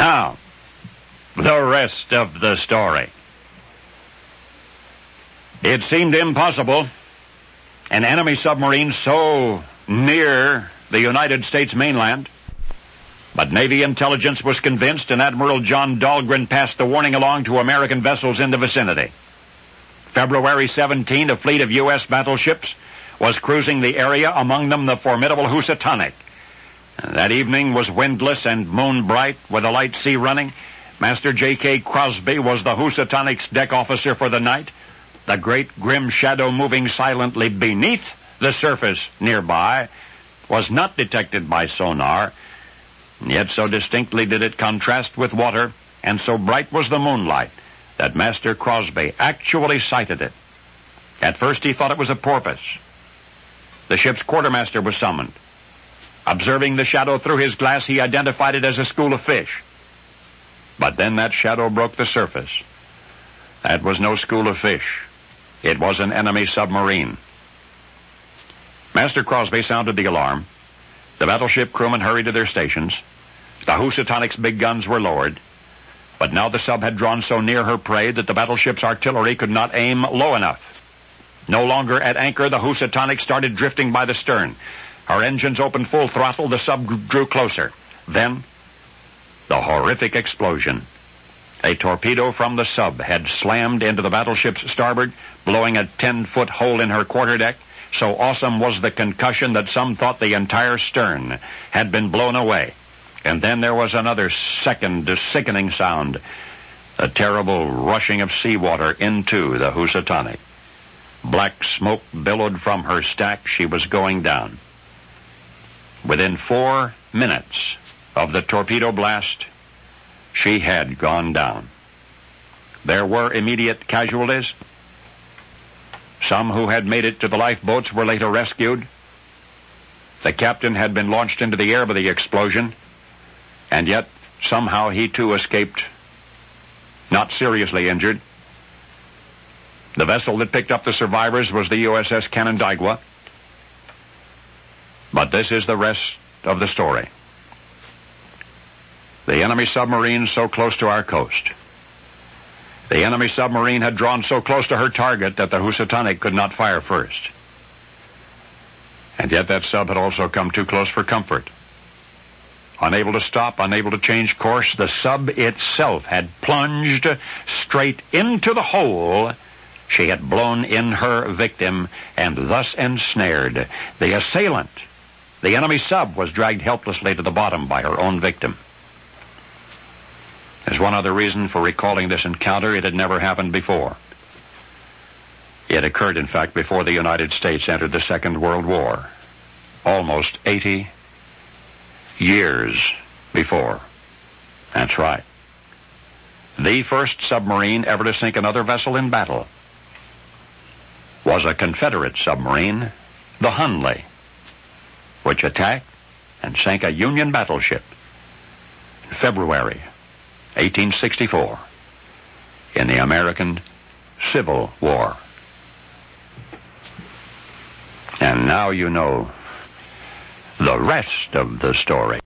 Now, the rest of the story. It seemed impossible. An enemy submarine so near the United States mainland. But Navy intelligence was convinced, and Admiral John Dahlgren passed the warning along to American vessels in the vicinity. February 17, a fleet of U.S. battleships was cruising the area, among them the formidable Housatonic. That evening was windless and moon bright, with a light sea running. Master J.K. Crosby was the Housatonic's deck officer for the night. The great grim shadow moving silently beneath the surface nearby was not detected by sonar, yet so distinctly did it contrast with water, and so bright was the moonlight, that Master Crosby actually sighted it. At first he thought it was a porpoise. The ship's quartermaster was summoned. Observing the shadow through his glass, he identified it as a school of fish. But then that shadow broke the surface. That was no school of fish. It was an enemy submarine. Master Crosby sounded the alarm. The battleship crewmen hurried to their stations. The Housatonic's big guns were lowered. But now the sub had drawn so near her prey that the battleship's artillery could not aim low enough. No longer at anchor, the Housatonic started drifting by the stern. Her engines opened full throttle. The sub drew closer. Then, the horrific explosion. A torpedo from the sub had slammed into the battleship's starboard, blowing a 10-foot hole in her quarterdeck. So awesome was the concussion that some thought the entire stern had been blown away. And then there was another second sickening sound, a terrible rushing of seawater into the Housatonic. Black smoke billowed from her stack. She was going down. Within 4 minutes of the torpedo blast, she had gone down. There were immediate casualties. Some who had made it to the lifeboats were later rescued. The captain had been launched into the air by the explosion, and yet somehow he too escaped, not seriously injured. The vessel that picked up the survivors was the USS Canandaigua. But this is the rest of the story. The enemy submarine so close to our coast. The enemy submarine had drawn so close to her target that the Housatonic could not fire first. And yet that sub had also come too close for comfort. Unable to stop, unable to change course, the sub itself had plunged straight into the hole she had blown in her victim, and thus ensnared the assailant. The enemy sub was dragged helplessly to the bottom by her own victim. There's one other reason for recalling this encounter. It had never happened before. It occurred, in fact, before the United States entered the Second World War. Almost 80 years before. That's right. The first submarine ever to sink another vessel in battle was a Confederate submarine, the Hunley, which attacked and sank a Union battleship in February 1864 in the American Civil War. And now you know the rest of the story.